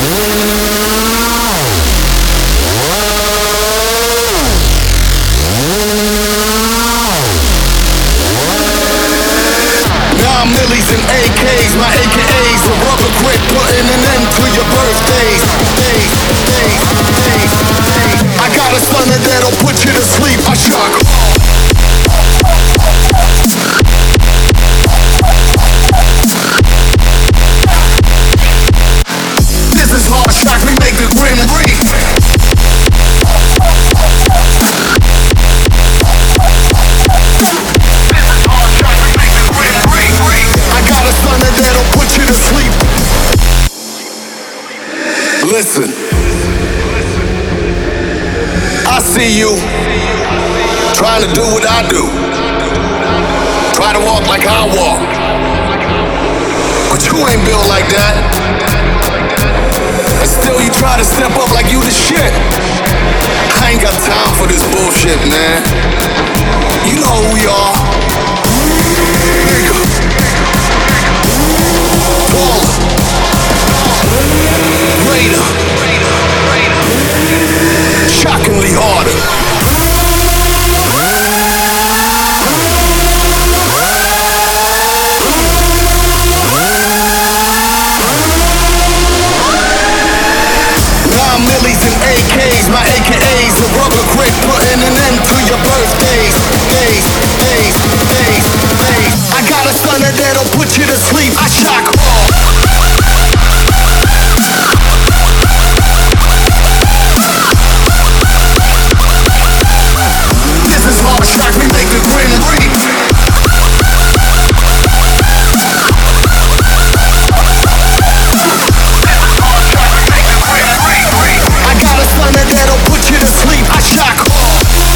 Millies and AKs, my AKAs, a rubber grip, putting an end to your birthdays. I got a stunner that'll put you to sleep. I shock. This is hard shock, we make the grim reap. That'll put you to sleep. Listen, I see you trying to do what I do, try to walk like I walk, but you ain't built like that. And still you try to step up like you the shit. I ain't got time for this bullshit, man. You know who we are. Nigga. Greater, shockingly harder. Millies and AKs, my AKAs, a rubber grip, putting an end to your birthdays. I got a stunner that'll put you to sleep. I shock hard. This is hard shock, we make the grim reap. I got a stunner that'll put you to sleep. I shock hard.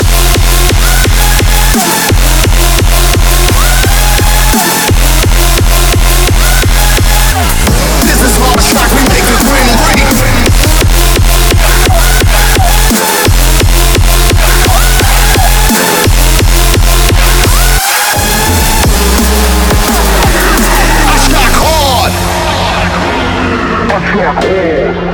This is hard shock, we make the grim reap. I shock hard.